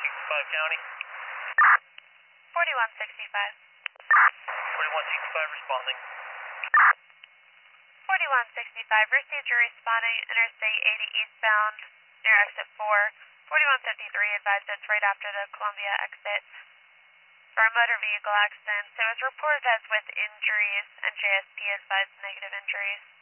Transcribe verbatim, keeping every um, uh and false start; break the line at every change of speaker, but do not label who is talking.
sixty-five County.
forty-one sixty-five.
forty-one sixty-five responding.
forty-one sixty-five, received your responding Interstate eighty eastbound near exit four. forty-one fifty-three advised it's right after the Columbia exit for a motor vehicle accident. So it was reported as with injuries, and J S P advised negative injuries.